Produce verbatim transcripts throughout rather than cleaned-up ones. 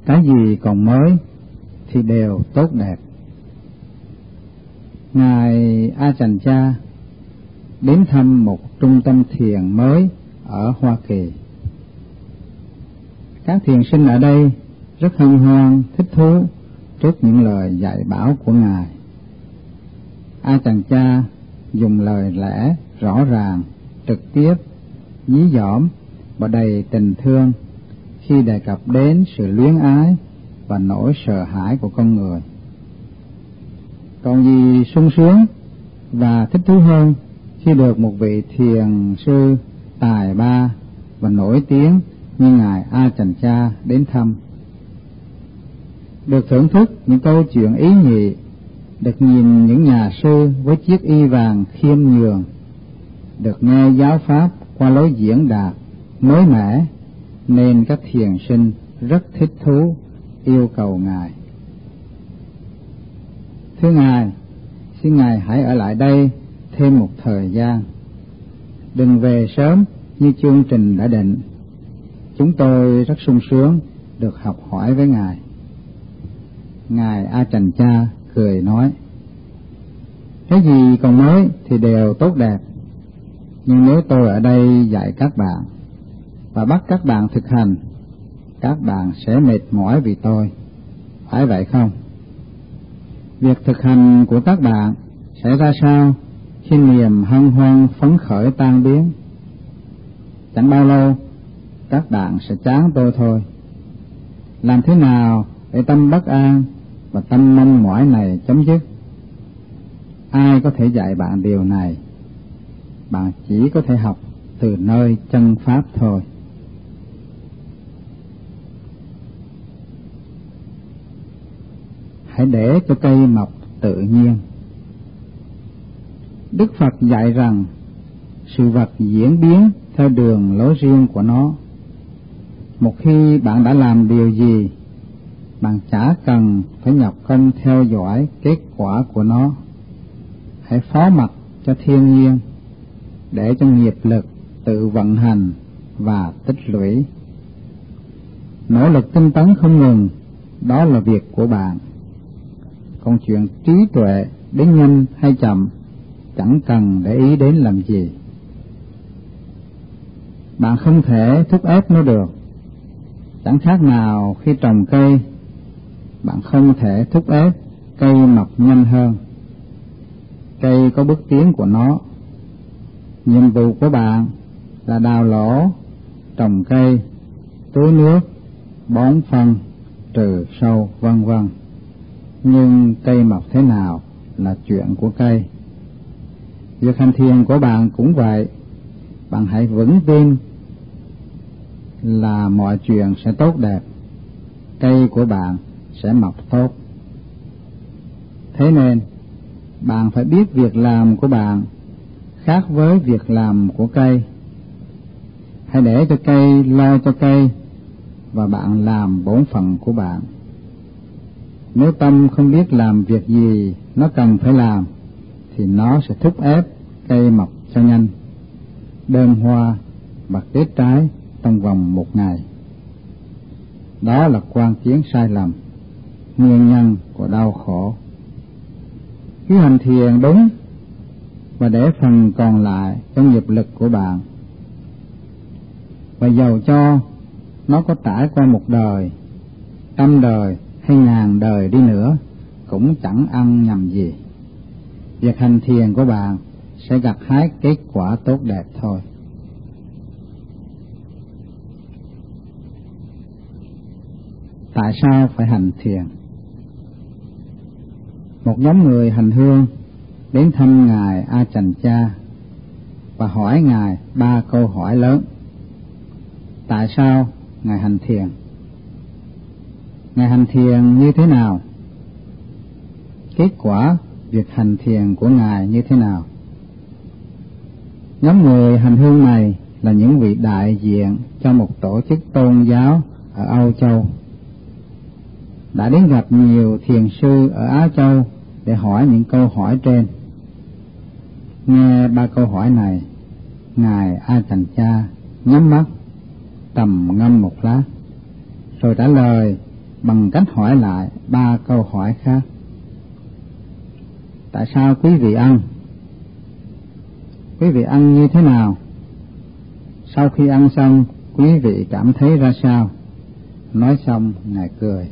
cái gì còn mới thì đều tốt đẹp. Ngài Ajahn Chah đến thăm một trung tâm thiền mới ở Hoa Kỳ. Các thiền sinh ở đây rất hân hoan, thích thú trước những lời dạy bảo của Ngài. Ajahn Chah dùng lời lẽ rõ ràng, trực tiếp, dí dỏm và đầy tình thương khi đề cập đến sự luyến ái và nỗi sợ hãi của con người. Còn gì sung sướng và thích thú hơn khi được một vị thiền sư tài ba và nổi tiếng như Ngài Ajahn Chah đến thăm, được thưởng thức những câu chuyện ý nhị, được nhìn những nhà sư với chiếc y vàng khiêm nhường, được nghe giáo pháp qua lối diễn đạt mới mẻ, nên các thiền sinh rất thích thú, yêu cầu Ngài. Thưa Ngài, xin Ngài hãy ở lại đây thêm một thời gian. Đừng về sớm như chương trình đã định. Chúng tôi rất sung sướng được học hỏi với Ngài. Ngài Ajahn Chah cười nói, cái gì còn mới thì đều tốt đẹp, nhưng nếu tôi ở đây dạy các bạn và bắt các bạn thực hành, các bạn sẽ mệt mỏi vì tôi, phải vậy không? Việc thực hành của các bạn sẽ ra sao khi niềm hân hoan phấn khởi tan biến? Chẳng bao lâu các bạn sẽ chán tôi thôi. Làm thế nào để tâm bất an và tâm mong mỏi này chấm dứt? Ai có thể dạy bạn điều này? Bạn chỉ có thể học từ nơi chân pháp thôi. Hãy để cho cây mọc tự nhiên. Đức Phật dạy rằng sự vật diễn biến theo đường lối riêng của nó. Một khi bạn đã làm điều gì, bạn chả cần phải nhọc công theo dõi kết quả của nó. Hãy phó mặc cho thiên nhiên, để cho nghiệp lực tự vận hành và tích lũy. Nỗ lực tinh tấn không ngừng, đó là việc của bạn. Còn chuyện trí tuệ đến nhanh hay chậm, chẳng cần để ý đến làm gì. Bạn không thể thúc ép nó được. Chẳng khác nào khi trồng cây, bạn không thể thúc ép cây mọc nhanh hơn. Cây có bước tiến của nó. Nhiệm vụ của bạn là đào lỗ, trồng cây, tưới nước, bón phân, trừ sâu, vân vân. Nhưng cây mọc thế nào là chuyện của cây. Việc hành thiền của bạn cũng vậy. Bạn hãy vững tin là mọi chuyện sẽ tốt đẹp, cây của bạn sẽ mọc tốt. Thế nên, bạn phải biết việc làm của bạn khác với việc làm của cây. Hãy để cho cây lo cho cây và bạn làm bổn phận của bạn. Nếu tâm không biết làm việc gì nó cần phải làm, thì nó sẽ thúc ép cây mọc cho nhanh, đơm hoa và kết trái trong vòng một ngày. Đó là quan kiến sai lầm, nguyên nhân của đau khổ. Cứ hành thiền đúng và để phần còn lại trong nghiệp lực của bạn. Và dầu cho nó có trải qua một đời, trăm đời hay ngàn đời đi nữa, cũng chẳng ăn nhầm gì. Việc hành thiền của bạn sẽ gặt hái kết quả tốt đẹp thôi. Tại sao phải hành thiền? Một nhóm người hành hương đến thăm Ngài Ajahn Chah và hỏi Ngài ba câu hỏi lớn. Tại sao Ngài hành thiền? Ngài hành thiền như thế nào? Kết quả việc hành thiền của Ngài như thế nào? Nhóm người hành hương này là những vị đại diện cho một tổ chức tôn giáo ở Âu Châu, đã đến gặp nhiều thiền sư ở Á Châu để hỏi những câu hỏi trên. Nghe ba câu hỏi này, Ngài Ajahn Chah nhắm mắt trầm ngâm một lát, rồi trả lời bằng cách hỏi lại ba câu hỏi khác. Tại sao quý vị ăn? Quý vị ăn như thế nào? Sau khi ăn xong, quý vị cảm thấy ra sao? Nói xong, Ngài cười.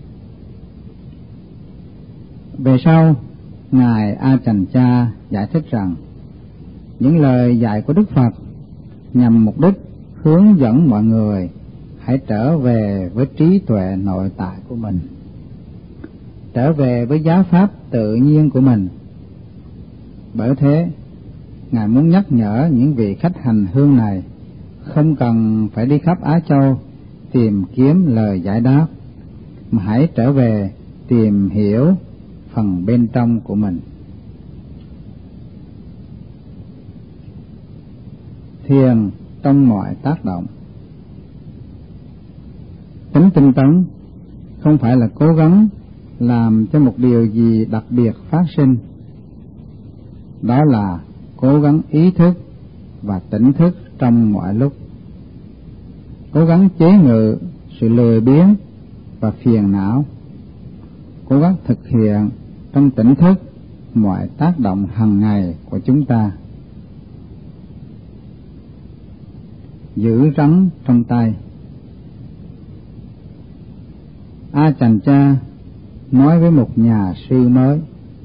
Về sau, Ngài A Trần Cha giải thích rằng những lời dạy của Đức Phật nhằm mục đích hướng dẫn mọi người hãy trở về với trí tuệ nội tại của mình, trở về với giáo pháp tự nhiên của mình. Bởi thế, Ngài muốn nhắc nhở những vị khách hành hương này không cần phải đi khắp Á Châu tìm kiếm lời giải đáp, mà hãy trở về tìm hiểu phần bên trong của mình. Thiền trong mọi tác động. Tính tinh tấn không phải là cố gắng làm cho một điều gì đặc biệt phát sinh. Đó là cố gắng ý thức và tỉnh thức trong mọi lúc, cố gắng chế ngự sự lười biếng và phiền não, cố gắng thực hiện trong tỉnh thức mọi tác động hàng ngày của chúng ta. Giữ rắn trong tay. A Trần Cha nói với một nhà sư mới,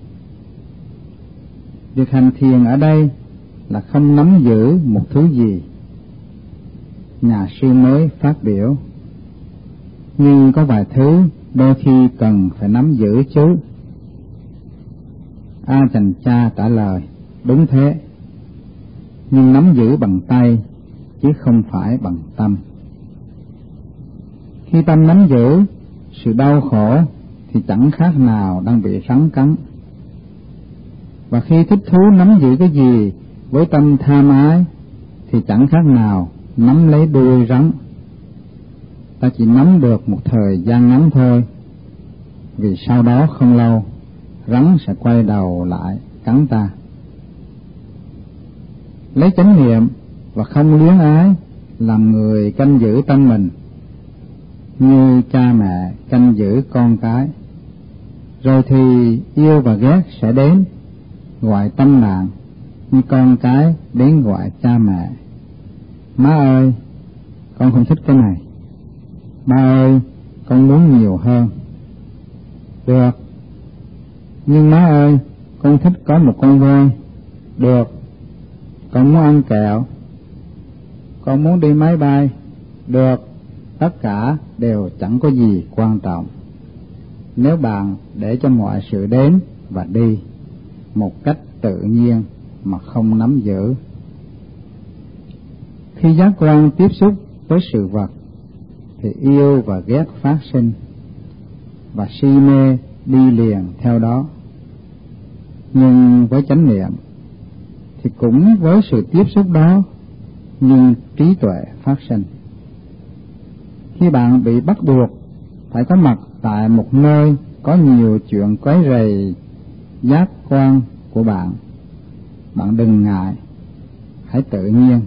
việc hành thiền ở đây là không nắm giữ một thứ gì. Nhà sư mới phát biểu, nhưng có vài thứ đôi khi cần phải nắm giữ chứ. A Trần Cha trả lời, đúng thế, nhưng nắm giữ bằng tay chứ không phải bằng tâm. Khi tâm nắm giữ sự đau khổ thì chẳng khác nào đang bị rắn cắn. Và khi thích thú nắm giữ cái gì với tâm tham ái thì chẳng khác nào nắm lấy đuôi rắn. Ta chỉ nắm được một thời gian ngắn thôi, vì sau đó không lâu rắn sẽ quay đầu lại cắn ta. Lấy chánh niệm và không luyến ái làm người canh giữ tâm mình, như cha mẹ canh giữ con cái. Rồi thì yêu và ghét sẽ đến gọi tâm nạn, như con cái đến gọi cha mẹ. Má ơi, con không thích cái này. Ba ơi, con muốn nhiều hơn. Được. Nhưng má ơi, con thích có một con voi. Được. Con muốn ăn kẹo. Con muốn đi máy bay. Được. Tất cả đều chẳng có gì quan trọng nếu bạn để cho mọi sự đến và đi một cách tự nhiên mà không nắm giữ. Khi giác quan tiếp xúc với sự vật thì yêu và ghét phát sinh, và si mê đi liền theo đó. Nhưng với chánh niệm thì cũng với sự tiếp xúc đó, nhưng trí tuệ phát sinh. Khi bạn bị bắt buộc phải có mặt tại một nơi có nhiều chuyện quấy rầy giác quan của bạn, bạn đừng ngại, hãy tự nhiên.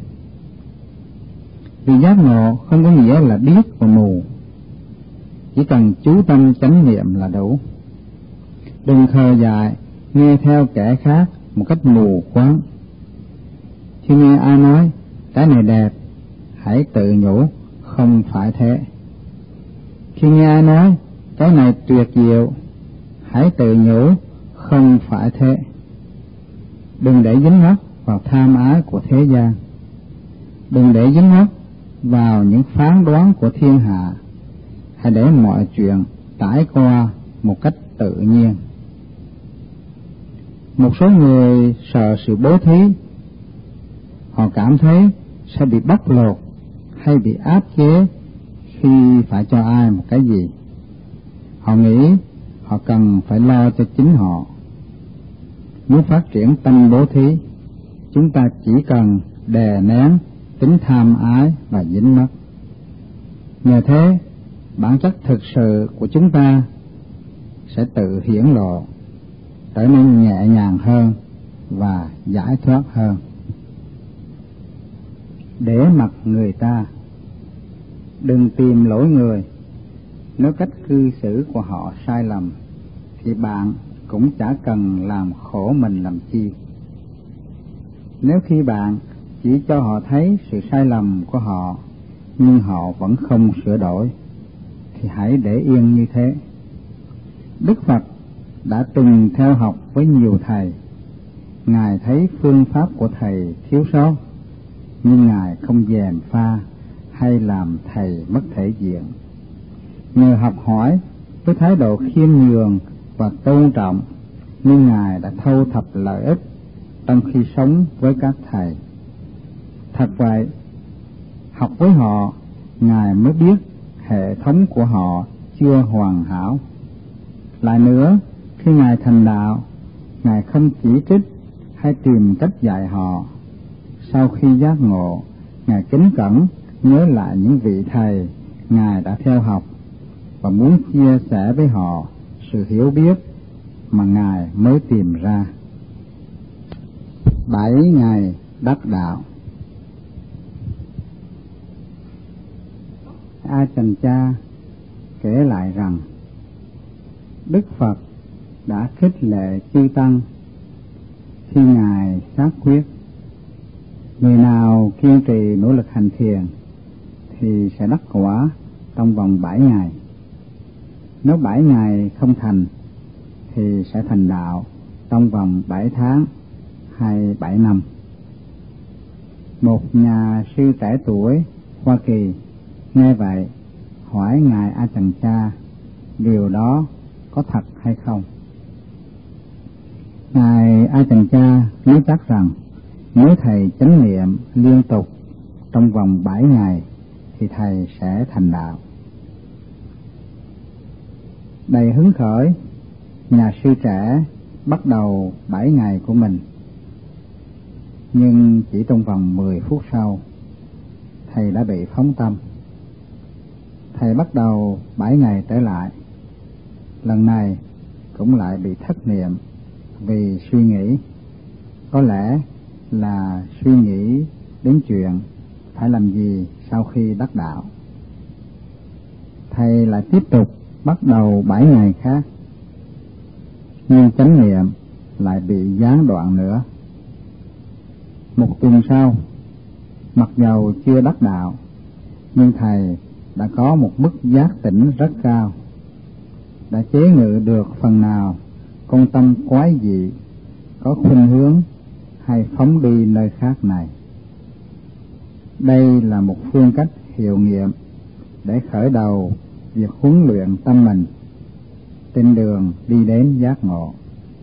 Vì giác ngộ không có nghĩa là điếc và mù, chỉ cần chú tâm chánh niệm là đủ. Đừng khờ dại nghe theo kẻ khác một cách mù quáng. Khi nghe ai nói cái này đẹp, hãy tự nhủ không phải thế. Khi nghe ai nói cái này tuyệt diệu, hãy tự nhủ không phải thế. Đừng để dính mắc vào tham ái của thế gian, đừng để dính mắc vào những phán đoán của thiên hạ. Hãy để mọi chuyện trải qua một cách tự nhiên. Một số người sợ sự bố thí. Họ cảm thấy sẽ bị bóc lột hay bị áp chế khi phải cho ai một cái gì. Họ nghĩ họ cần phải lo cho chính họ. Muốn phát triển tâm bố thí, chúng ta chỉ cần đè nén tính tham ái và dính mắc. Nhờ thế, bản chất thực sự của chúng ta sẽ tự hiển lộ, trở nên nhẹ nhàng hơn và giải thoát hơn. Để mặc người ta, đừng tìm lỗi người. Nếu cách cư xử của họ sai lầm thì bạn cũng chả cần làm khổ mình làm chi. Nếu khi bạn chỉ cho họ thấy sự sai lầm của họ nhưng họ vẫn không sửa đổi thì hãy để yên như thế. Đức Phật đã từng theo học với nhiều thầy. Ngài thấy phương pháp của thầy thiếu sót nhưng Ngài không gièm pha hay làm thầy mất thể diện. Nhờ học hỏi với thái độ khiêm nhường và tôn trọng nhưng Ngài đã thâu thập lợi ích trong khi sống với các thầy. Thật vậy, học với họ, Ngài mới biết hệ thống của họ chưa hoàn hảo. Lại nữa, khi Ngài thành đạo, Ngài không chỉ trích hay tìm cách dạy họ. Sau khi giác ngộ, Ngài kính cẩn nhớ lại những vị thầy Ngài đã theo học và muốn chia sẻ với họ sự hiểu biết mà Ngài mới tìm ra. Bảy ngày đắc đạo. A Chành Cha kể lại rằng Đức Phật đã khích lệ chư tăng khi Ngài xác quyết người nào kiên trì nỗ lực hành thiền thì sẽ đắc quả trong vòng bảy ngày. Nếu bảy ngày không thành thì sẽ thành đạo trong vòng bảy tháng hay bảy năm. Một nhà sư trẻ tuổi Hoa Kỳ nghe vậy hỏi Ngài A Chành Cha điều đó có thật hay không. Ngài A Chành Cha nói chắc rằng nếu thầy chánh niệm liên tục trong vòng bảy ngày thì thầy sẽ thành đạo. Đầy hứng khởi, nhà sư trẻ bắt đầu bảy ngày của mình. Nhưng chỉ trong vòng mười phút sau, thầy đã bị phóng tâm. Thầy bắt đầu bảy ngày trở lại. Lần này cũng lại bị thất niệm vì suy nghĩ. Có lẽ là suy nghĩ đến chuyện phải làm gì sau khi đắc đạo. Thầy lại tiếp tục bắt đầu bảy ngày khác. Nhưng chánh niệm lại bị gián đoạn nữa. Một tuần sau, mặc dầu chưa đắc đạo, nhưng thầy đã có một mức giác tỉnh rất cao, đã chế ngự được phần nào con tâm quái dị có khuynh hướng hay phóng đi nơi khác này. Đây là một phương cách hiệu nghiệm để khởi đầu việc huấn luyện tâm mình trên đường đi đến giác ngộ.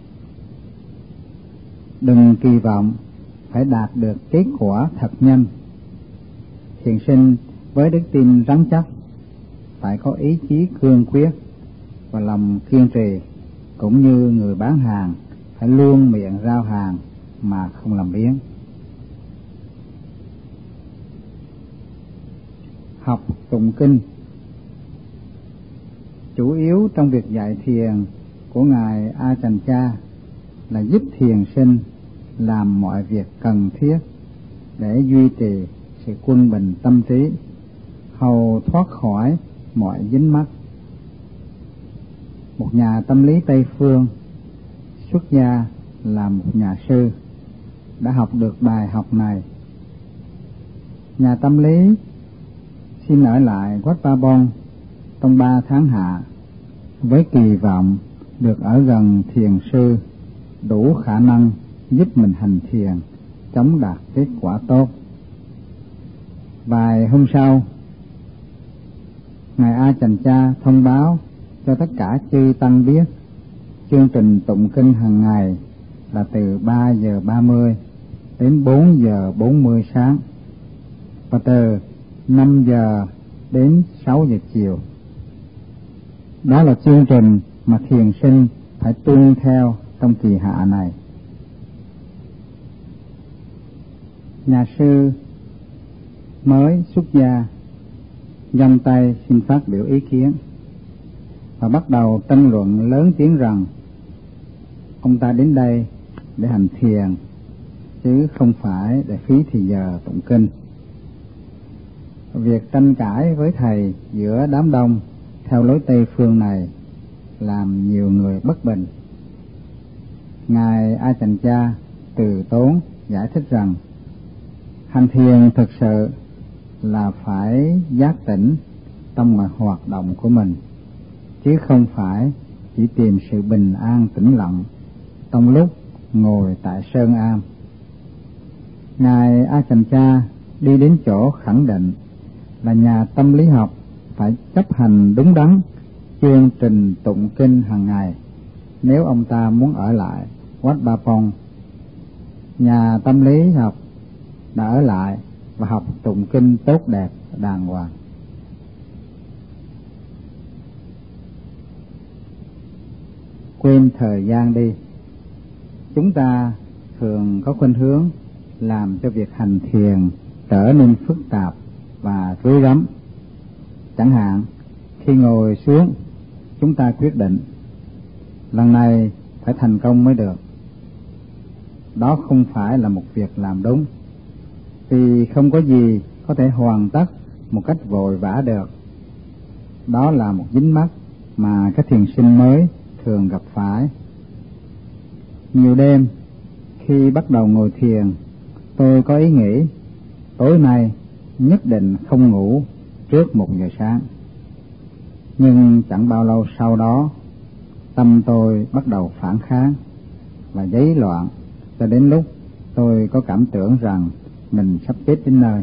Đừng kỳ vọng phải đạt được kết quả thật nhanh. Thiền sinh với đức tin rắn chắc phải có ý chí cương quyết và lòng kiên trì, cũng như người bán hàng phải luôn miệng rao hàng mà không làm biếng. Học tụng kinh. Chủ yếu trong việc dạy thiền của Ngài A Chành Cha là giúp thiền sinh làm mọi việc cần thiết để duy trì sự quân bình tâm trí, hầu thoát khỏi mọi dính mắc. Một nhà tâm lý Tây phương xuất gia là một nhà sư đã học được bài học này. Nhà tâm lý xin ở lại Wat Pa Bong trong ba tháng hạ với kỳ vọng được ở gần thiền sư đủ khả năng giúp mình hành thiền chống đạt kết quả tốt. Vài hôm sau, Ngài A Chành Cha thông báo cho tất cả chư tăng biết chương trình tụng kinh hàng ngày là từ ba giờ ba mươi đến bốn giờ bốn mươi sáng và từ năm giờ đến sáu giờ chiều. Đó là chương trình mà thiền sinh phải tuân theo trong kỳ hạ này. Nhà sư mới xuất gia giang tay xin phát biểu ý kiến và bắt đầu tranh luận lớn tiếng rằng ông ta đến đây để hành thiền chứ không phải để phí thì giờ tụng kinh. Việc tranh cãi với thầy giữa đám đông theo lối Tây phương này làm nhiều người bất bình. Ngài Ajahn Chah từ tốn giải thích rằng hành thiền thực sự là phải giác tỉnh trong mọi hoạt động của mình, chứ không phải chỉ tìm sự bình an tĩnh lặng trong lúc ngồi tại sơn am. Ngài Ajahn Chah đi đến chỗ khẳng định là nhà tâm lý học phải chấp hành đúng đắn chương trình tụng kinh hàng ngày nếu ông ta muốn ở lại Wat Pah Pong. Nhà tâm lý học đã ở lại và học tụng kinh tốt đẹp đàng hoàng. Quên thời gian đi. Chúng ta thường có khuynh hướng làm cho việc hành thiền trở nên phức tạp và rối rắm. Chẳng hạn, khi ngồi xuống, chúng ta quyết định lần này phải thành công mới được. Đó không phải là một việc làm đúng, vì không có gì có thể hoàn tất một cách vội vã được. Đó là một dính mắc mà các thiền sinh mới thường gặp phải. Nhiều đêm, khi bắt đầu ngồi thiền, tôi có ý nghĩ tối nay nhất định không ngủ trước một giờ sáng. Nhưng chẳng bao lâu sau đó, tâm tôi bắt đầu phản kháng và giấy loạn, cho đến lúc tôi có cảm tưởng rằng mình sắp chết đến nơi.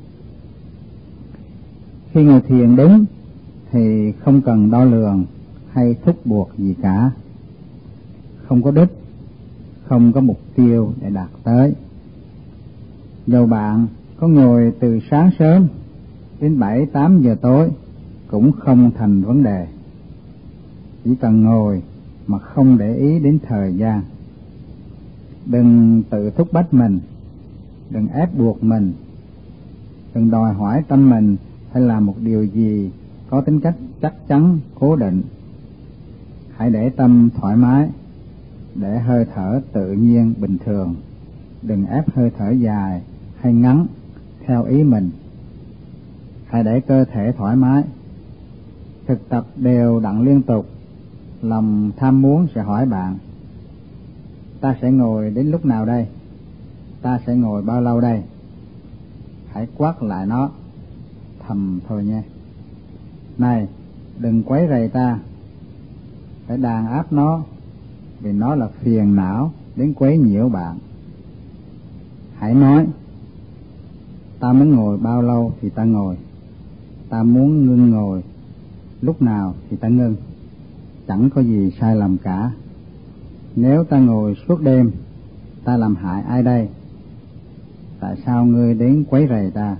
Khi ngồi thiền đúng thì không cần đo lường hay thúc buộc gì cả, không có đích, không có mục tiêu để đạt tới. Dầu bạn có ngồi từ sáng sớm đến bảy tám giờ tối cũng không thành vấn đề. Chỉ cần ngồi mà không để ý đến thời gian. Đừng tự thúc bách mình, đừng ép buộc mình, đừng đòi hỏi tâm mình phải làm một điều gì có tính cách chắc chắn, cố định. Hãy để tâm thoải mái, để hơi thở tự nhiên bình thường, đừng ép hơi thở dài hay ngắn theo ý mình. Hãy để cơ thể thoải mái, thực tập đều đặn liên tục. Lòng tham muốn sẽ hỏi bạn: ta sẽ ngồi đến lúc nào đây? Ta sẽ ngồi bao lâu đây? Hãy quát lại nó thầm thôi nha. Này, đừng quấy rầy ta. Phải đàn áp nó, vì nó là phiền não đến quấy nhiễu bạn. Hãy nói: ta muốn ngồi bao lâu thì ta ngồi, ta muốn ngưng ngồi lúc nào thì ta ngưng, chẳng có gì sai lầm cả. Nếu ta ngồi suốt đêm, ta làm hại ai đây? Tại sao ngươi đến quấy rầy ta?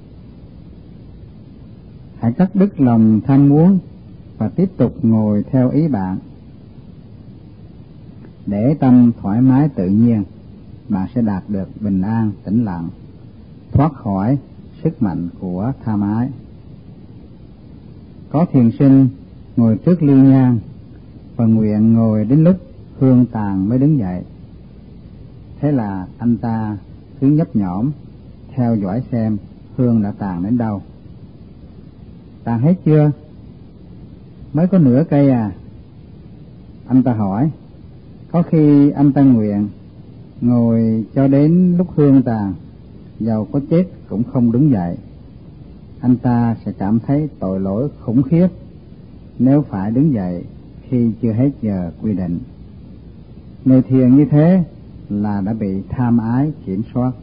Hãy cắt đứt lòng tham muốn và tiếp tục ngồi theo ý bạn. Để tâm thoải mái tự nhiên, bạn sẽ đạt được bình an tĩnh lặng, thoát khỏi sức mạnh của tham ái. Có thiền sinh ngồi trước ly nhang và nguyện ngồi đến lúc hương tàn mới đứng dậy. Thế là anh ta cứ nhấp nhổm theo dõi xem hương đã tàn đến đâu. Tàn hết chưa? Mới có nửa cây à? Anh ta hỏi. Có khi anh ta nguyện ngồi cho đến lúc hương tàn, dầu có chết cũng không đứng dậy. Anh ta sẽ cảm thấy tội lỗi khủng khiếp nếu phải đứng dậy khi chưa hết giờ quy định. Người thiền như thế là đã bị tham ái kiểm soát.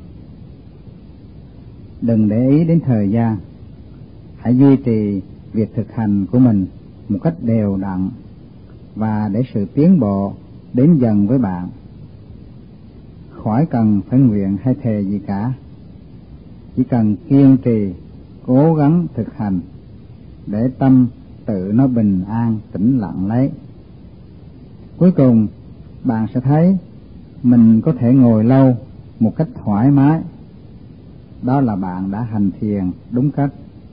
Đừng để ý đến thời gian. Hãy duy trì việc thực hành của mình một cách đều đặn và để sự tiến bộ đến dần với bạn. Khỏi cần phải nguyện hay thề gì cả. Chỉ cần kiên trì, cố gắng thực hành để tâm tự nó bình an tĩnh lặng lấy. Cuối cùng, bạn sẽ thấy mình có thể ngồi lâu một cách thoải mái. Đó là bạn đã hành thiền đúng cách.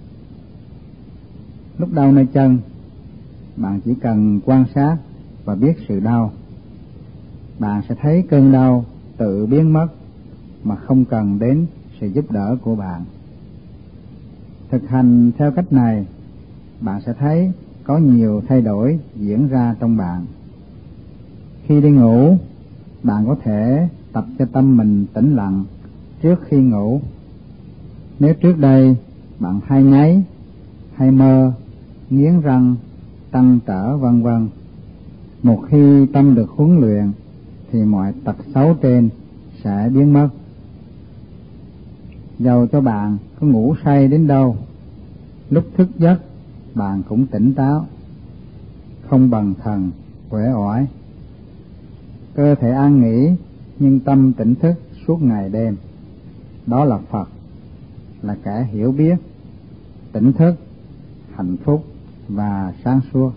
Lúc đau nơi chân, bạn chỉ cần quan sát và biết sự đau. Bạn sẽ thấy cơn đau tự biến mất mà không cần đến sự giúp đỡ của bạn. Thực hành theo cách này, bạn sẽ thấy có nhiều thay đổi diễn ra trong bạn. Khi đi ngủ, bạn có thể tập cho tâm mình tĩnh lặng trước khi ngủ. Nếu trước đây bạn hay ngáy, hay mơ, nghiến răng, trăn trở vân vân, một khi tâm được huấn luyện thì mọi tật xấu trên sẽ biến mất. Dầu cho bạn có ngủ say đến đâu, lúc thức giấc bạn cũng tỉnh táo, không bần thần, uể oải. Cơ thể an nghỉ nhưng tâm tỉnh thức suốt ngày đêm. Đó là Phật, là kẻ hiểu biết, tỉnh thức, hạnh phúc và sáng suốt.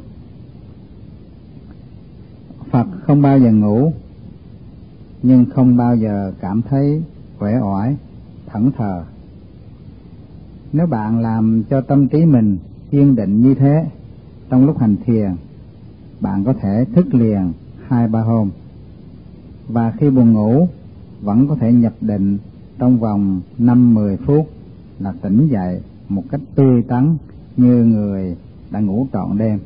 Phật không bao giờ ngủ, nhưng không bao giờ cảm thấy uể oải, thẫn thờ. Nếu bạn làm cho tâm trí mình yên định như thế trong lúc hành thiền, bạn có thể thức liền hai ba hôm, và khi buồn ngủ vẫn có thể nhập định trong vòng năm mười phút là tỉnh dậy một cách tươi tắn như người đã ngủ trọn đêm.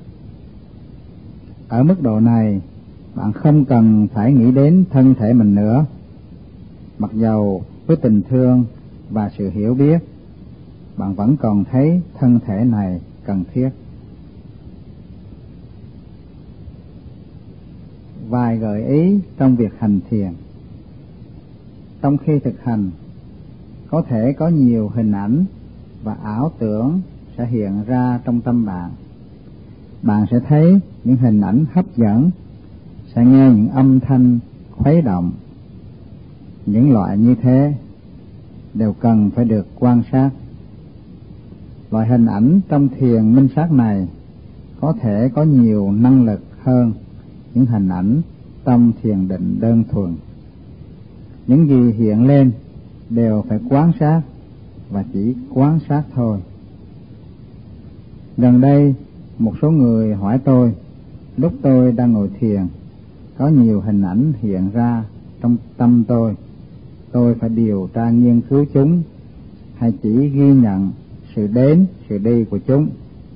Ở mức độ này, bạn không cần phải nghĩ đến thân thể mình nữa, mặc dầu với tình thương và sự hiểu biết, bạn vẫn còn thấy thân thể này cần thiết. Vài gợi ý trong việc hành thiền. Trong khi thực hành, có thể có nhiều hình ảnh và ảo tưởng sẽ hiện ra trong tâm bạn. Bạn sẽ thấy những hình ảnh hấp dẫn, sẽ nghe những âm thanh khuấy động. Những loại như thế đều cần phải được quan sát. Loại hình ảnh trong thiền minh sát này có thể có nhiều năng lực hơn những hình ảnh trong thiền định đơn thuần. Những gì hiện lên đều phải quan sát và chỉ quan sát thôi. Gần đây, một số người hỏi tôi, lúc tôi đang ngồi thiền, có nhiều hình ảnh hiện ra trong tâm tôi, tôi phải điều tra nghiên cứu chúng, hay chỉ ghi nhận sự đến, sự đi của chúng?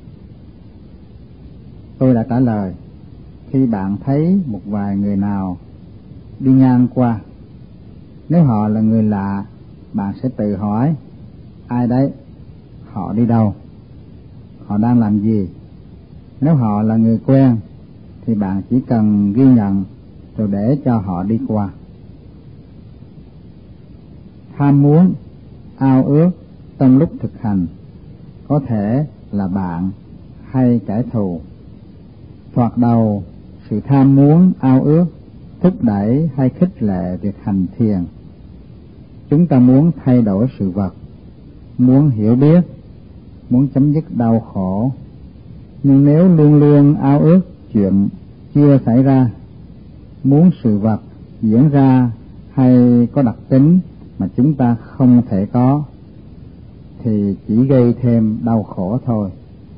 Tôi đã trả lời, khi bạn thấy một vài người nào đi ngang qua, nếu họ là người lạ, bạn sẽ tự hỏi, ai đấy? Họ đi đâu? Họ đang làm gì? Nếu họ là người quen, thì bạn chỉ cần ghi nhận rồi để cho họ đi qua. Tham muốn, ao ước trong lúc thực hành có thể là bạn hay kẻ thù. Thoạt đầu, sự tham muốn, ao ước thúc đẩy hay khích lệ việc hành thiền. Chúng ta muốn thay đổi sự vật, muốn hiểu biết, muốn chấm dứt đau khổ. Nhưng nếu luôn luôn ao ước chuyện chưa xảy ra, muốn sự vật diễn ra hay có đặc tính mà chúng ta không thể có, thì chỉ gây thêm đau khổ thôi.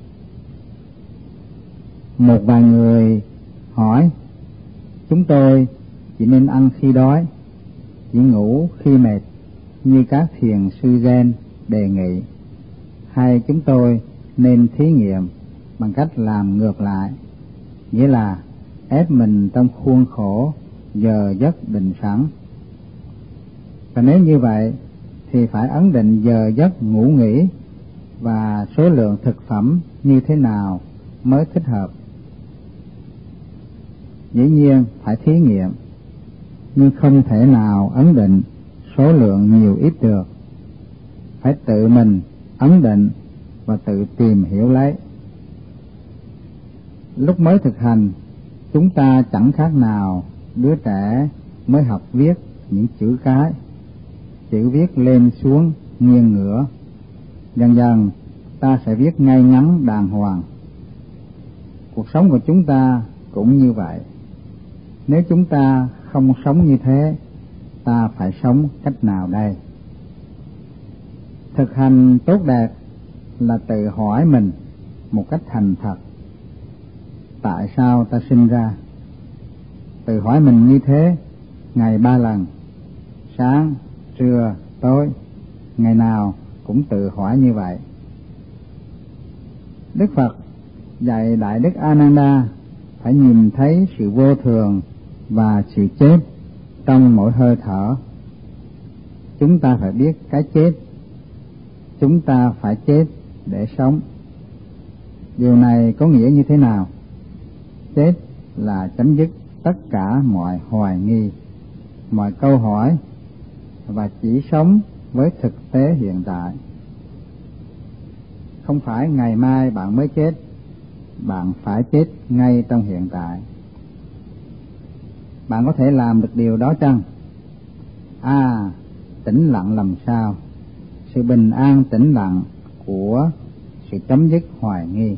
Một vài người hỏi, chúng tôi chỉ nên ăn khi đói, chỉ ngủ khi mệt, như các thiền sư Zen đề nghị, hay chúng tôi nên thí nghiệm bằng cách làm ngược lại, nghĩa là ép mình trong khuôn khổ giờ giấc định sẵn. Và nếu như vậy thì phải ấn định giờ giấc ngủ nghỉ và số lượng thực phẩm như thế nào mới thích hợp. Dĩ nhiên phải thí nghiệm, nhưng không thể nào ấn định số lượng nhiều ít được. Phải tự mình ấn định và tự tìm hiểu lấy. Lúc mới thực hành, chúng ta chẳng khác nào đứa trẻ mới học viết những chữ cái, chữ viết lên xuống nghiêng ngửa. Dần dần ta sẽ viết ngay ngắn đàng hoàng. Cuộc sống của chúng ta cũng như vậy. Nếu chúng ta không sống như thế, ta phải sống cách nào đây? Thực hành tốt đẹp là tự hỏi mình một cách thành thật, tại sao ta sinh ra? Tự hỏi mình như thế ngày ba lần, sáng, trưa, tối, ngày nào cũng tự hỏi như vậy. Đức Phật dạy Đại Đức Ananda phải nhìn thấy sự vô thường và sự chết trong mỗi hơi thở. Chúng ta phải biết cái chết, chúng ta phải chết để sống. Điều này có nghĩa như thế nào? Chết là chấm dứt tất cả mọi hoài nghi, mọi câu hỏi, và chỉ sống với thực tế hiện tại. Không phải ngày mai bạn mới chết, bạn phải chết ngay trong hiện tại. Bạn có thể làm được điều đó chăng? À, tĩnh lặng làm sao? Sự bình an tĩnh lặng của sự chấm dứt hoài nghi.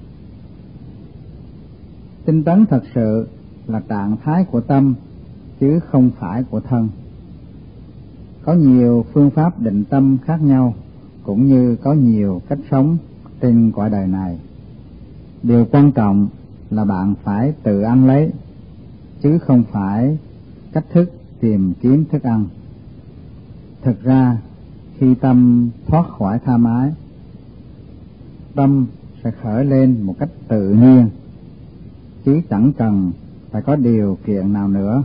Tinh tấn thật sự là trạng thái của tâm, chứ không phải của thân. Có nhiều phương pháp định tâm khác nhau, cũng như có nhiều cách sống trên cõi đời này. Điều quan trọng là bạn phải tự ăn lấy, chứ không phải cách thức tìm kiếm thức ăn. Thực ra, khi tâm thoát khỏi tham ái, tâm sẽ khởi lên một cách tự nhiên, chứ chẳng cần phải có điều kiện nào nữa.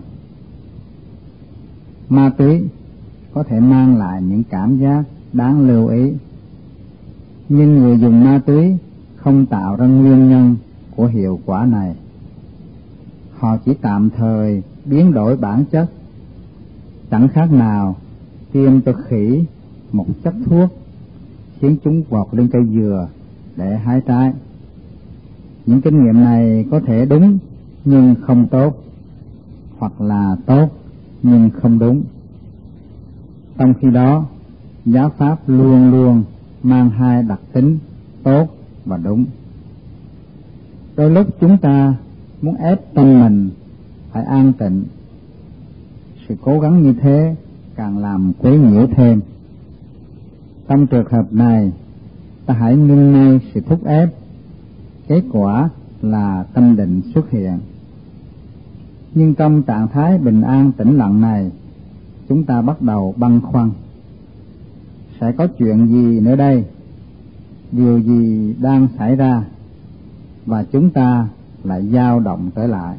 Ma túy có thể mang lại những cảm giác đáng lưu ý, nhưng người dùng ma túy không tạo ra nguyên nhân của hiệu quả này. Họ chỉ tạm thời biến đổi bản chất, chẳng khác nào tiêm cho khỉ một chất thuốc khiến chúng vọt lên cây dừa để hái trái. Những kinh nghiệm này có thể đúng nhưng không tốt, hoặc là tốt nhưng không đúng. Trong khi đó, giáo pháp luôn luôn mang hai đặc tính tốt và đúng. Đôi lúc chúng ta muốn ép tâm mình phải an tịnh. Sự cố gắng như thế càng làm quấy nhiễu thêm. Trong trường hợp này, ta hãy ngưng ngay sự thúc ép. Kết quả là tâm định xuất hiện. Nhưng trong trạng thái bình an tĩnh lặng này, chúng ta bắt đầu băn khoăn. Sẽ có chuyện gì nữa đây? Điều gì đang xảy ra? Và chúng ta lại dao động trở lại.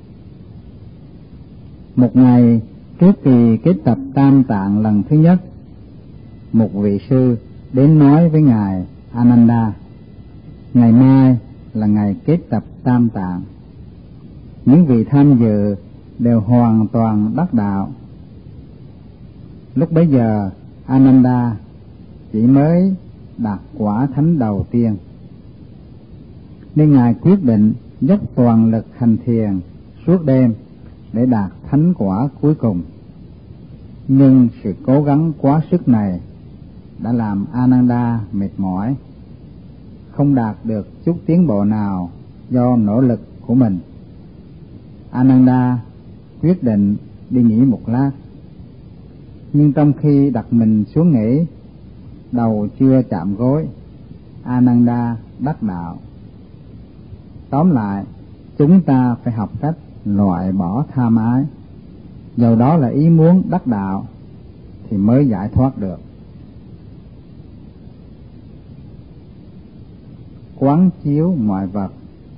Một ngày trước kỳ kết tập Tam Tạng lần thứ nhất, một vị sư đến nói với ngài Ananda: ngày mai là ngày kết tập Tam Tạng. Những vị tham dự đều hoàn toàn đắc đạo. Lúc bấy giờ Ananda chỉ mới đạt quả thánh đầu tiên, nên ngài quyết định dốc toàn lực hành thiền suốt đêm để đạt thánh quả cuối cùng. Nhưng sự cố gắng quá sức này đã làm Ananda mệt mỏi, không đạt được chút tiến bộ nào do nỗ lực của mình. Ananda quyết định đi nghỉ một lát, nhưng trong khi đặt mình xuống nghỉ, đầu chưa chạm gối, Ananda đắc đạo. Tóm lại, chúng ta phải học cách loại bỏ tham ái, dầu đó là ý muốn đắc đạo, thì mới giải thoát được. Quán chiếu mọi vật.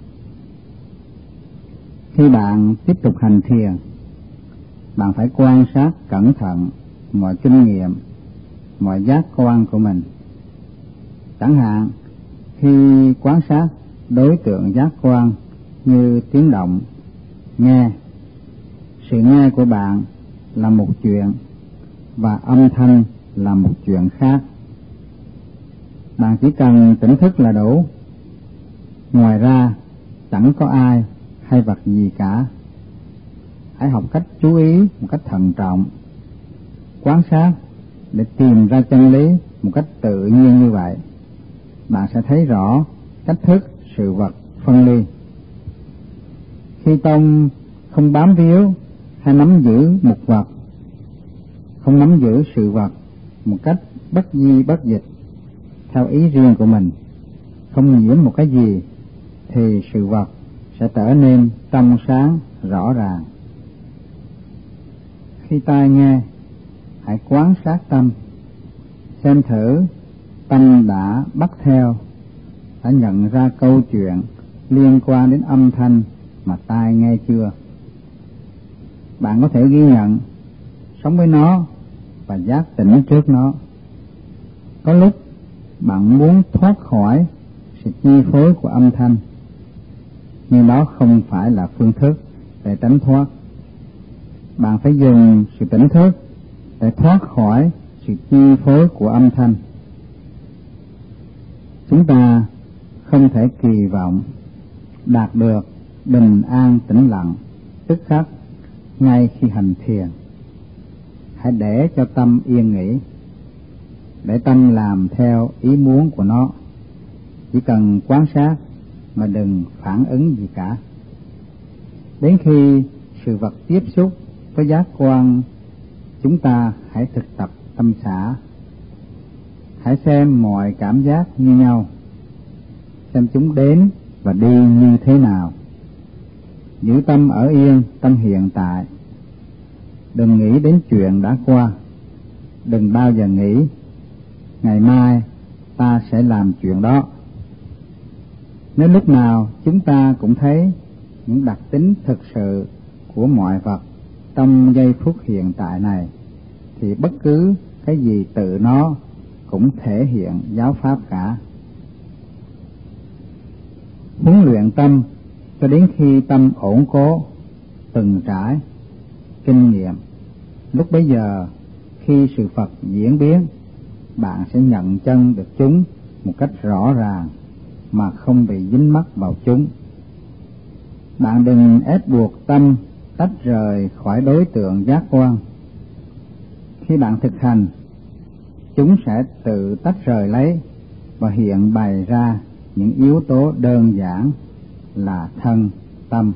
Khi bạn tiếp tục hành thiền, bạn phải quan sát cẩn thận mọi kinh nghiệm, mọi giác quan của mình. Chẳng hạn, khi quan sát đối tượng giác quan như tiếng động, nghe, sự nghe của bạn là một chuyện và âm thanh là một chuyện khác. Bạn chỉ cần tỉnh thức là đủ. Ngoài ra, chẳng có ai hay vật gì cả. Hãy học cách chú ý một cách thận trọng, quan sát để tìm ra chân lý một cách tự nhiên như vậy. Bạn sẽ thấy rõ cách thức sự vật phân ly. Khi tâm không bám víu hay nắm giữ một vật, không nắm giữ sự vật một cách bất di bất dịch theo ý riêng của mình, không nhiễm một cái gì, thì sự vật sẽ trở nên trong sáng rõ ràng. Khi tai nghe, hãy quan sát tâm, xem thử tâm đã bắt theo, đã nhận ra câu chuyện liên quan đến âm thanh mà tai nghe chưa. Bạn có thể ghi nhận, sống với nó và giác tỉnh trước nó. Có lúc bạn muốn thoát khỏi sự chi phối của âm thanh, nhưng đó không phải là phương thức để tránh thoát. Bạn phải dùng sự tỉnh thức để thoát khỏi sự chi phối của âm thanh. Chúng ta không thể kỳ vọng đạt được bình an tĩnh lặng tức khắc ngay khi hành thiền. Hãy để cho tâm yên nghỉ, để tâm làm theo ý muốn của nó. Chỉ cần quan sát mà đừng phản ứng gì cả. Đến khi sự vật tiếp xúc với giác quan, chúng ta hãy thực tập tâm xả. Hãy xem mọi cảm giác như nhau, xem chúng đến và đi như thế nào. Giữ tâm ở yên trong hiện tại. Đừng nghĩ đến chuyện đã qua. Đừng bao giờ nghĩ ngày mai ta sẽ làm chuyện đó. Nếu lúc nào chúng ta cũng thấy những đặc tính thực sự của mọi vật trong giây phút hiện tại này, thì bất cứ cái gì tự nó cũng thể hiện giáo pháp cả. Huấn luyện tâm cho đến khi tâm ổn cố, từng trải, kinh nghiệm. Lúc bấy giờ, khi sự Phật diễn biến, bạn sẽ nhận chân được chúng một cách rõ ràng mà không bị dính mắc vào chúng. Bạn đừng ép buộc tâm tách rời khỏi đối tượng giác quan. Khi bạn thực hành, chúng sẽ tự tách rời lấy và hiện bày ra những yếu tố đơn giản là thân, tâm.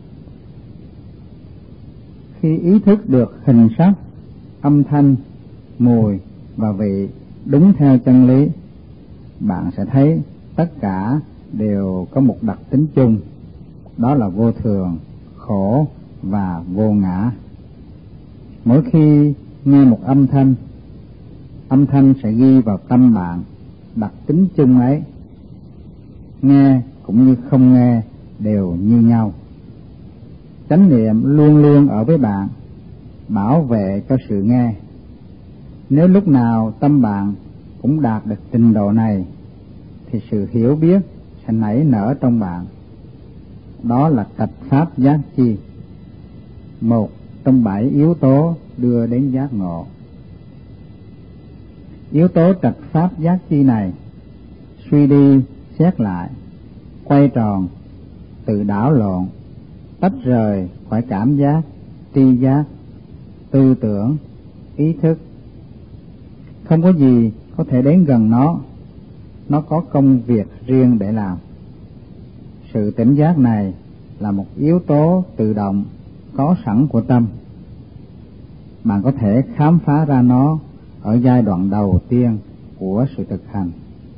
Khi ý thức được hình sắc, âm thanh, mùi và vị đúng theo chân lý, bạn sẽ thấy tất cả đều có một đặc tính chung, đó là vô thường, khổ và vô ngã. Mỗi khi nghe một âm thanh, âm thanh sẽ ghi vào tâm bạn đặc tính chung ấy. Nghe cũng như không nghe đều như nhau. Chánh niệm luôn luôn ở với bạn, bảo vệ cho sự nghe. Nếu lúc nào tâm bạn cũng đạt được trình độ này, thì sự hiểu biết sẽ nảy nở trong bạn. Đó là trạch pháp giác chi, một trong bảy yếu tố đưa đến giác ngộ. Yếu tố trạch pháp giác chi này, suy đi xét lại, quay tròn, tự đảo lộn, tách rời khỏi cảm giác, tri giác, tư tưởng, ý thức. Không có gì có thể đến gần nó. Nó có công việc riêng để làm. Sự tỉnh giác này là một yếu tố tự động có sẵn của tâm. Bạn có thể khám phá ra nó ở giai đoạn đầu tiên của sự thực hành.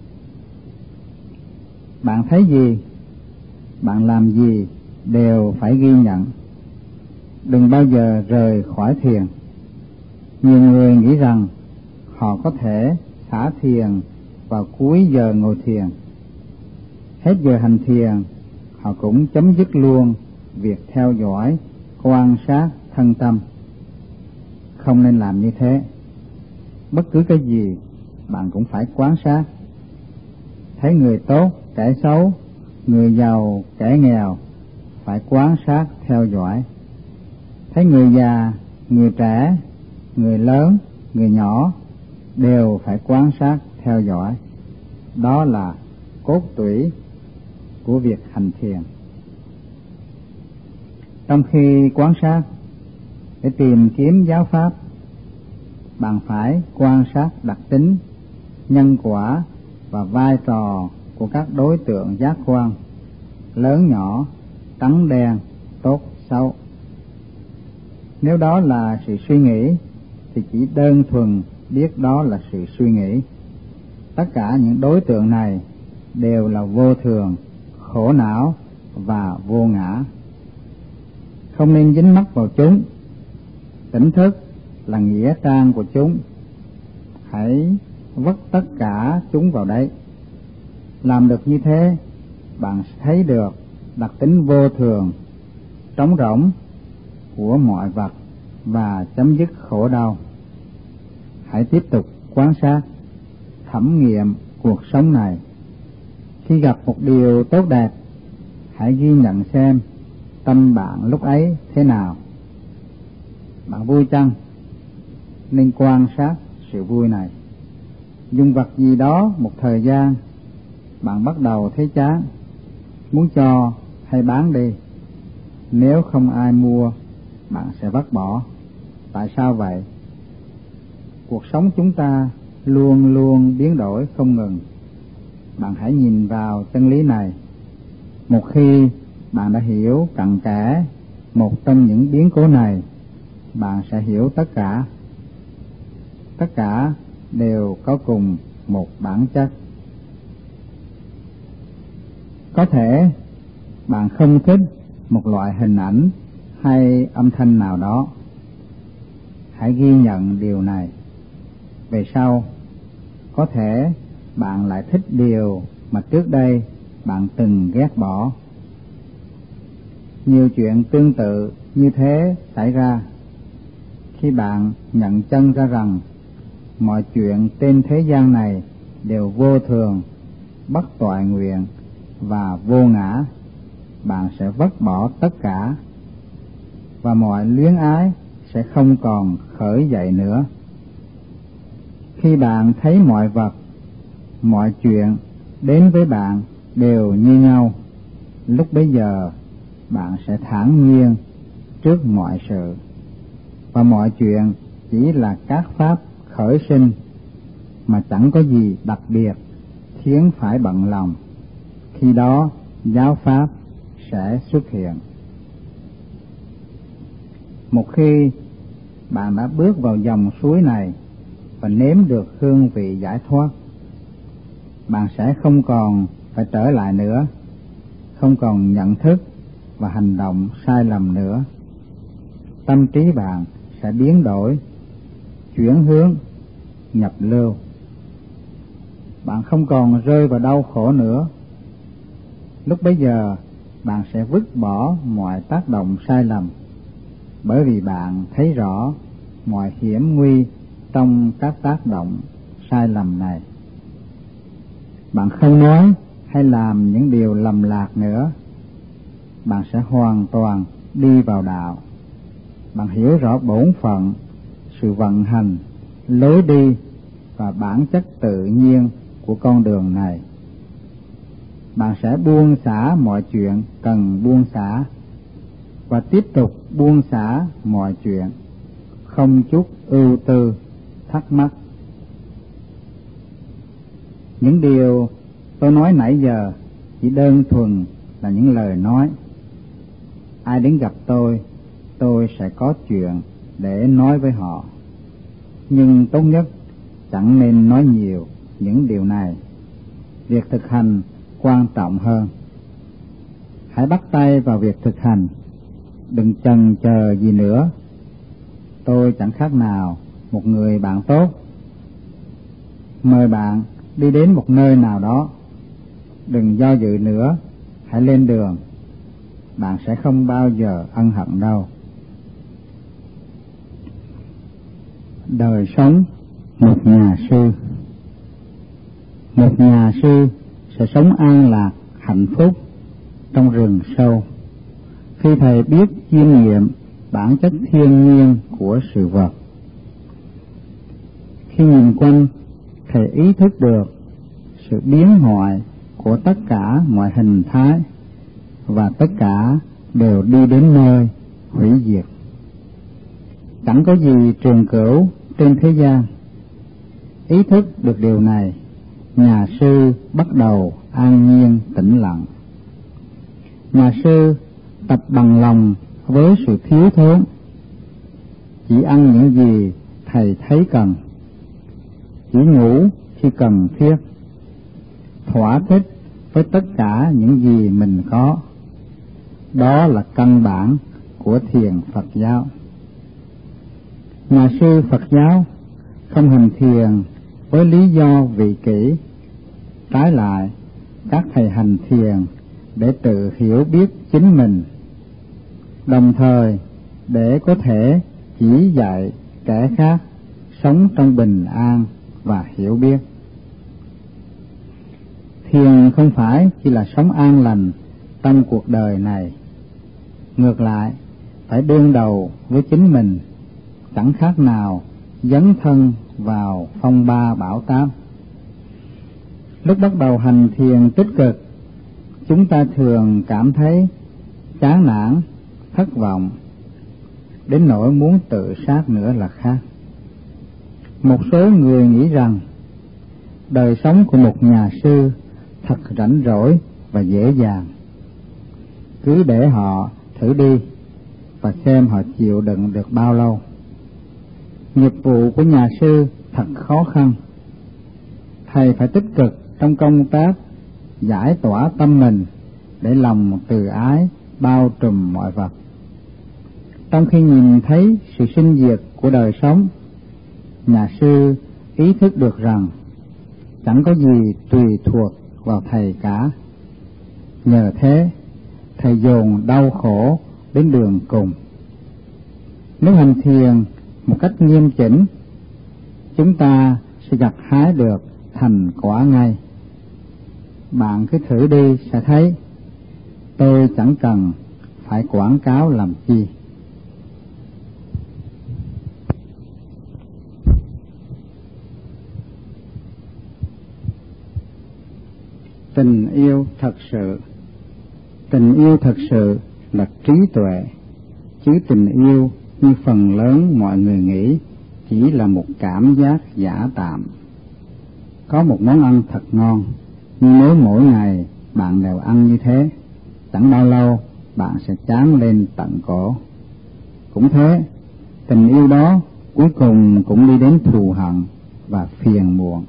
Bạn thấy gì, bạn làm gì đều phải ghi nhận. Đừng bao giờ rời khỏi thiền. Nhiều người nghĩ rằng họ có thể xả thiền vào cuối giờ ngồi thiền. Hết giờ hành thiền, họ cũng chấm dứt luôn việc theo dõi, quan sát thân tâm. Không nên làm như thế. Bất cứ cái gì bạn cũng phải quan sát. Thấy người tốt, kẻ xấu, người giàu, kẻ nghèo, phải quan sát theo dõi. Thấy người già, người trẻ, người lớn, người nhỏ, đều phải quan sát theo dõi. Đó là cốt tủy của việc hành thiền. Trong khi quan sát để tìm kiếm giáo pháp, bạn phải quan sát đặc tính, nhân quả và vai trò của các đối tượng giác quan, lớn nhỏ, trắng đen, tốt xấu. Nếu đó là sự suy nghĩ, thì chỉ đơn thuần biết đó là sự suy nghĩ. Tất cả những đối tượng này đều là vô thường, khổ não và vô ngã. Không nên dính mắc vào chúng. Tỉnh thức là nghĩa trang của chúng. Hãy vất tất cả chúng vào đấy. Làm được như thế, bạn sẽ thấy được đặc tính vô thường, trống rỗng của mọi vật và chấm dứt khổ đau. Hãy tiếp tục quan sát, thẩm nghiệm cuộc sống này. Khi gặp một điều tốt đẹp, hãy ghi nhận xem tâm bạn lúc ấy thế nào. Bạn vui chăng? Nên quan sát sự vui này. Dùng vật gì đó một thời gian, bạn bắt đầu thấy chán, muốn cho hay bán đi. Nếu không ai mua, bạn sẽ vứt bỏ. Tại sao vậy? Cuộc sống chúng ta luôn luôn biến đổi không ngừng. Bạn hãy nhìn vào chân lý này. Một khi bạn đã hiểu cặn kẽ một trong những biến cố này, bạn sẽ hiểu tất cả. Tất cả đều có cùng một bản chất. Có thể bạn không thích một loại hình ảnh hay âm thanh nào đó. Hãy ghi nhận điều này. Về sau, có thể bạn lại thích điều mà trước đây bạn từng ghét bỏ. Nhiều chuyện tương tự như thế xảy ra khi bạn nhận chân ra rằng mọi chuyện trên thế gian này đều vô thường, bất toại nguyện và vô ngã. Bạn sẽ vứt bỏ tất cả và mọi luyến ái sẽ không còn khởi dậy nữa. Khi bạn thấy mọi vật, mọi chuyện đến với bạn đều như nhau, lúc bấy giờ bạn sẽ thản nhiên trước mọi sự, và mọi chuyện chỉ là các pháp khởi sinh mà chẳng có gì đặc biệt khiến phải bận lòng. Khi đó giáo pháp sẽ xuất hiện. Một khi bạn đã bước vào dòng suối này và nếm được hương vị giải thoát, bạn sẽ không còn phải trở lại nữa, không còn nhận thức và hành động sai lầm nữa. Tâm trí bạn sẽ biến đổi, chuyển hướng, nhập lưu. Bạn không còn rơi vào đau khổ nữa. Lúc bấy giờ bạn sẽ vứt bỏ mọi tác động sai lầm, bởi vì bạn thấy rõ mọi hiểm nguy trong các tác động sai lầm này. Bạn không nói hay làm những điều lầm lạc nữa. Bạn sẽ hoàn toàn đi vào đạo. Bạn hiểu rõ bổn phận, sự vận hành, lối đi và bản chất tự nhiên của con đường này. Bạn sẽ buông xả mọi chuyện cần buông xả và tiếp tục buông xả mọi chuyện, không chút ưu tư, thắc mắc. Những điều tôi nói nãy giờ chỉ đơn thuần là những lời nói. Ai đến gặp tôi, tôi sẽ có chuyện để nói với họ. Nhưng tốt nhất chẳng nên nói nhiều những điều này. Việc thực hành quan trọng hơn. Hãy bắt tay vào việc thực hành. Đừng chần chờ gì nữa. Tôi chẳng khác nào một người bạn tốt. Mời bạn đi đến một nơi nào đó. Đừng do dự nữa, hãy lên đường. Bạn sẽ không bao giờ ân hận đâu. Đời sống một nhà sư. Một nhà sư sẽ sống an lạc, hạnh phúc trong rừng sâu. Khi thầy biết chiêm nghiệm bản chất thiên nhiên của sự vật, khi nhìn quanh, thầy ý thức được sự biến hoại của tất cả mọi hình thái, và tất cả đều đi đến nơi hủy diệt. Chẳng có gì trường cửu trên thế gian. Ý thức được điều này, nhà sư bắt đầu an nhiên tĩnh lặng. Nhà sư tập bằng lòng với sự thiếu thốn, chỉ ăn những gì thầy thấy cần, chỉ ngủ khi cần thiết, thỏa thích với tất cả những gì mình có. Đó là căn bản của thiền Phật giáo. Nhà sư Phật giáo không hành thiền với lý do vị kỷ. Trái lại, các thầy hành thiền để tự hiểu biết chính mình, đồng thời để có thể chỉ dạy kẻ khác sống trong bình an và hiểu biết. Thiền không phải chỉ là sống an lành trong cuộc đời này, ngược lại phải đương đầu với chính mình, chẳng khác nào dấn thân vào phong ba bão táp. Lúc bắt đầu hành thiền tích cực, chúng ta thường cảm thấy chán nản, thất vọng, đến nỗi muốn tự sát nữa là khác. Một số người nghĩ rằng đời sống của một nhà sư thật rảnh rỗi và dễ dàng, cứ để họ thử đi và xem họ chịu đựng được bao lâu. Nghiệp vụ của nhà sư thật khó khăn, thầy phải tích cực trong công tác giải tỏa tâm mình để lòng từ ái bao trùm mọi vật. Trong khi nhìn thấy sự sinh diệt của đời sống, nhà sư ý thức được rằng chẳng có gì tùy thuộc vào thầy cả. Nhờ thế, thầy dồn đau khổ đến đường cùng. Nếu hành thiền một cách nghiêm chỉnh, chúng ta sẽ gặt hái được thành quả ngay. Bạn cứ thử đi sẽ thấy, tôi chẳng cần phải quảng cáo làm chi. Tình yêu thật sự. Tình yêu thật sự là trí tuệ, chứ tình yêu như phần lớn mọi người nghĩ chỉ là một cảm giác giả tạm. Có một món ăn thật ngon, nhưng nếu mỗi ngày bạn đều ăn như thế, chẳng bao lâu bạn sẽ chán lên tận cổ. Cũng thế, tình yêu đó cuối cùng cũng đi đến thù hận và phiền muộn.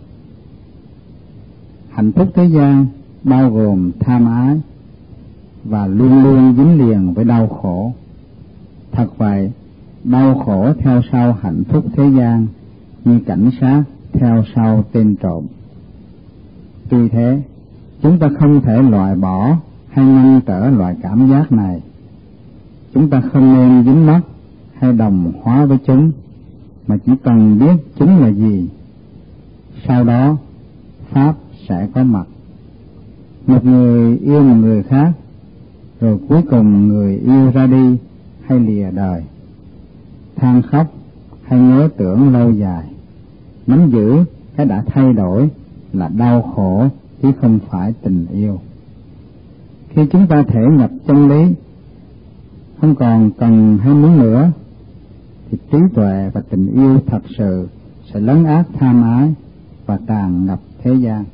Hạnh phúc thế gian bao gồm tham ái và luôn luôn dính liền với đau khổ. Thật vậy, đau khổ theo sau hạnh phúc thế gian như cảnh sát theo sau tên trộm. Tuy thế, chúng ta không thể loại bỏ hay ngăn trở loại cảm giác này. Chúng ta không nên dính mắc hay đồng hóa với chúng, mà chỉ cần biết chúng là gì. Sau đó, Pháp sẽ có mặt. Một người yêu một người khác, rồi cuối cùng người yêu ra đi hay lìa đời, than khóc hay nhớ tưởng lâu dài, nắm giữ cái đã thay đổi là đau khổ chứ không phải tình yêu. Khi chúng ta thể nhập chân lý, không còn cần hay muốn nữa, thì trí tuệ và tình yêu thật sự sẽ lấn át tham ái và tràn ngập thế gian.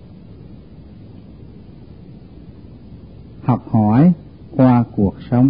Học hỏi qua cuộc sống.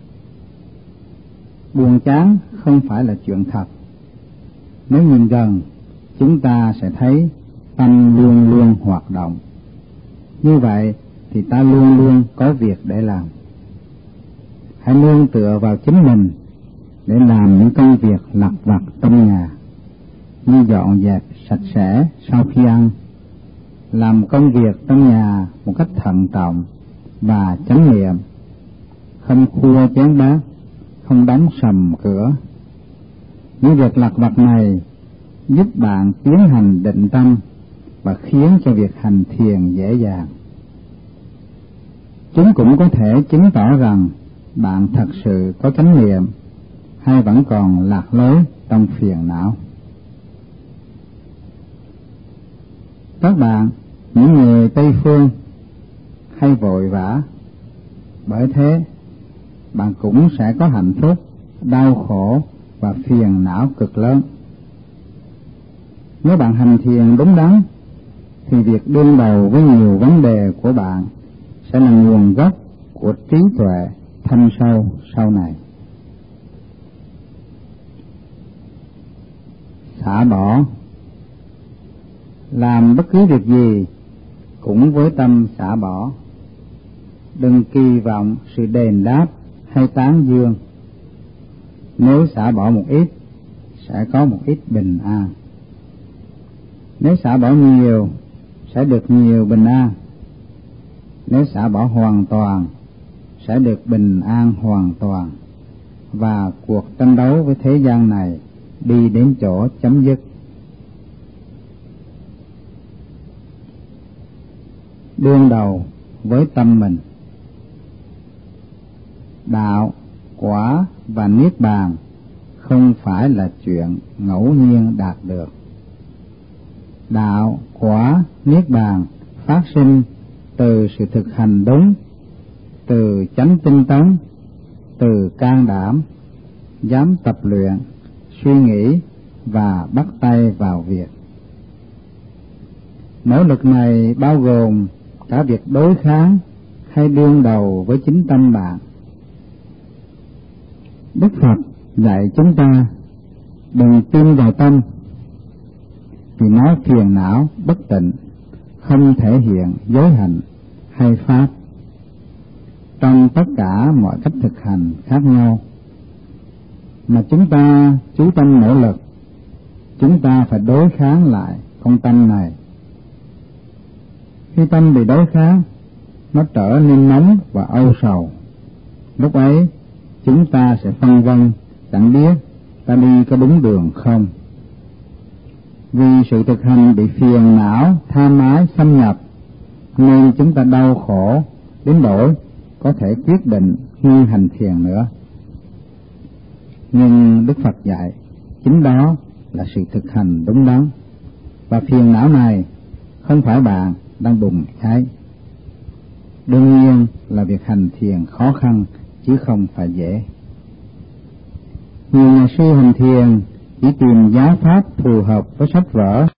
Buồn chán không phải là chuyện thật. Nếu nhìn gần, chúng ta sẽ thấy tâm luôn luôn hoạt động. Như vậy thì ta luôn luôn có việc để làm. Hãy nương tựa vào chính mình để làm những công việc lặt vặt trong nhà, như dọn dẹp sạch sẽ sau khi ăn, làm công việc trong nhà một cách thận trọng và chánh niệm, không khua chén bát, không đóng sầm cửa. Những việc lặt vặt này giúp bạn tiến hành định tâm và khiến cho việc hành thiền dễ dàng. Chúng cũng có thể chứng tỏ rằng bạn thật sự có chánh niệm hay vẫn còn lạc lối trong phiền não. Các bạn, những người Tây Phương hay vội vã, bởi thế bạn cũng sẽ có hạnh phúc, đau khổ và phiền não cực lớn. Nếu bạn hành thiền đúng đắn, thì việc đương đầu với nhiều vấn đề của bạn sẽ là nguồn gốc của trí tuệ thâm sâu sau này. Xả bỏ. Làm bất cứ việc gì cũng với tâm xả bỏ. Đừng kỳ vọng sự đền đáp hay tán dương. Nếu xả bỏ một ít, sẽ có một ít bình an. Nếu xả bỏ nhiều, sẽ được nhiều bình an. nếu xả bỏ hoàn toàn sẽ được bình an hoàn toàn, và cuộc tranh đấu với thế gian này đi đến chỗ chấm dứt. Đương đầu với tâm mình. Đạo, quả và niết bàn không phải là chuyện ngẫu nhiên đạt được. Đạo, quả, niết bàn phát sinh từ sự thực hành đúng, từ chánh tinh tấn, từ can đảm, dám tập luyện, suy nghĩ và bắt tay vào việc. Nỗ lực này bao gồm cả việc đối kháng hay đương đầu với chính tâm bạn. Đức Phật dạy chúng ta đừng tin vào tâm, vì nó phiền não, bất tịnh, không thể hiện giới hạnh hay pháp. Trong tất cả mọi cách thực hành khác nhau mà chúng ta chú tâm nỗ lực, chúng ta phải đối kháng lại con tâm này. Khi tâm bị đối kháng, nó trở nên nóng và âu sầu. Lúc ấy chúng ta sẽ phân vân, chẳng biết ta đi có đúng đường không. Vì sự thực hành bị phiền não, tham ái xâm nhập, nên chúng ta đau khổ đến nỗi có thể quyết định ngưng hành thiền nữa. Nhưng Đức Phật dạy chính đó là sự thực hành đúng đắn, và phiền não này không phải bạn đang bùng cháy. Đương nhiên là việc hành thiền khó khăn chứ không phải dễ. Nhiều nhà sư hành thiền chỉ tìm giáo pháp phù hợp với sách vở